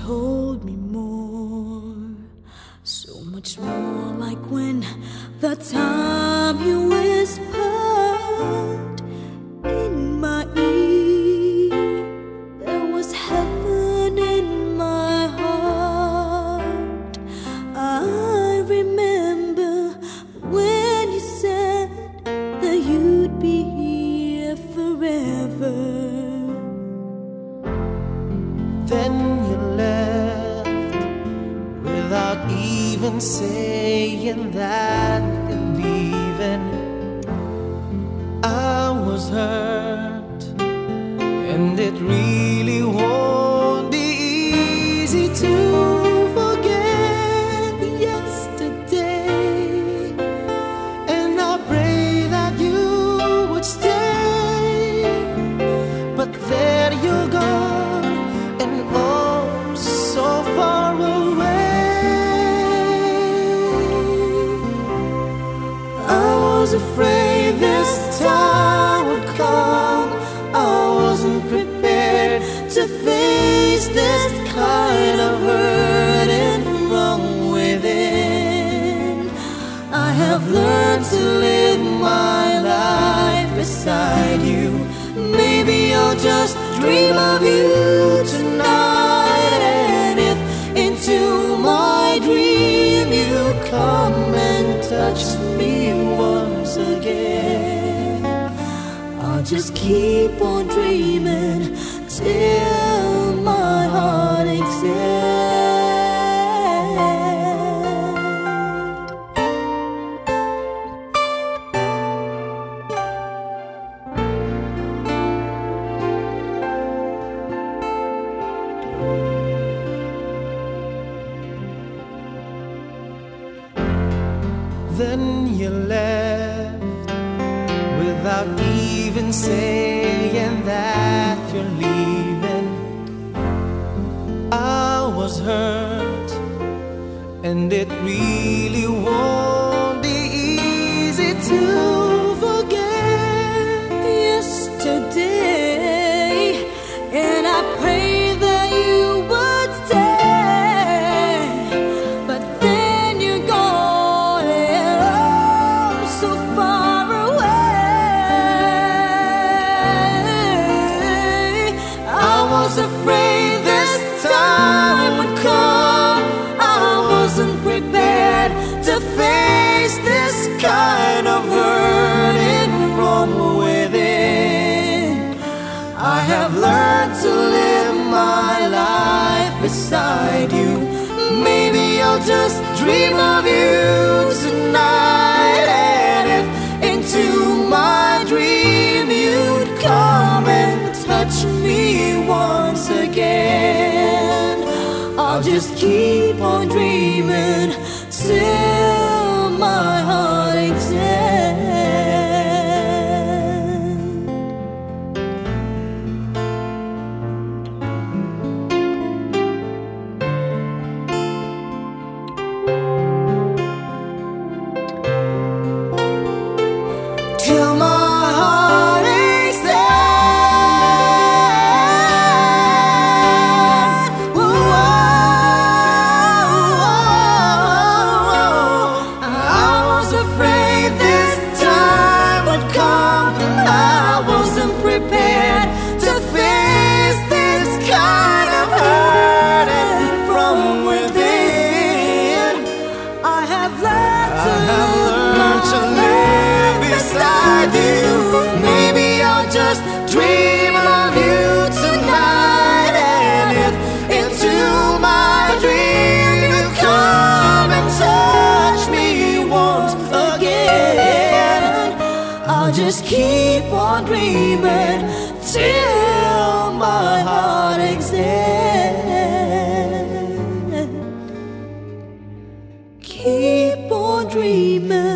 hold me more, so much more like when the time you whispered in my ear. There was heaven in my heart. I remember when you said that you'd be here forever. Then you left without even saying that you're leaving. I was hurt, and it really won't be easy to forget yesterday. And I pray that you would stay, but there you're gone, and oh, so far away. I was afraid this time would come. I wasn't prepared to face this kind of hurting from within. I have learned to live my life beside you. Maybe I'll just dream of you tonight, and if into my dream you come and touch me once again, I'll just keep on dreaming till my heart exhales. Then you left without even saying that you're leaving. I was hurt, and it really won't be easy to forget yesterday. And I pray that you would stay, but then you're gone, and oh, so far away. I was afraid this time would come. I wasn't prepared to face this kind of hurting from within. I have learned to live my life beside you. Maybe I'll just dream of you tonight, and if into my dream you'd come and touch me once again, I'll just keep on dreaming till my heart exhales. Till my heart exhales. I was afraid this time would come. I wasn't prepared to face this kind of hurting from within. I have learned to live beside you. Maybe I'll just dream of you tonight, and if into my dream you come and touch me once again, I'll just keep on dreaming till my heart exhales. Keep on dreaming